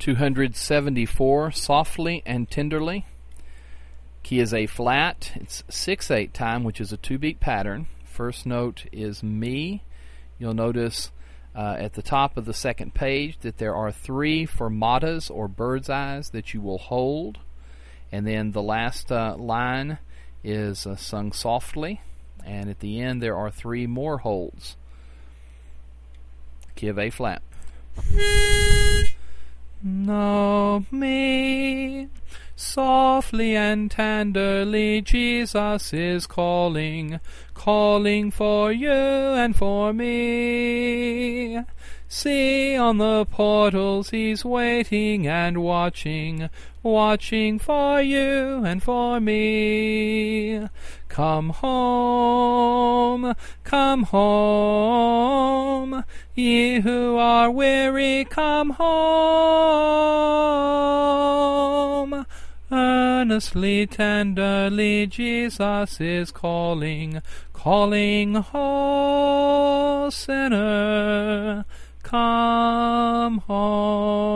274, Softly and Tenderly. Key is A flat. It's 6/8 time, which is a 2-beat pattern. First note is Mi. You'll notice at the top of the second page that there are 3 fermatas or bird's eyes that you will hold. And then the last line is sung softly. And at the end there are 3 more holds. Key of A flat. Know me, softly and tenderly Jesus is calling, calling for you and for me. See on the portals he's waiting and watching, watching for you and for me. Come home, ye who are weary, come home. Earnestly, tenderly, Jesus is calling, calling, oh sinner, come home.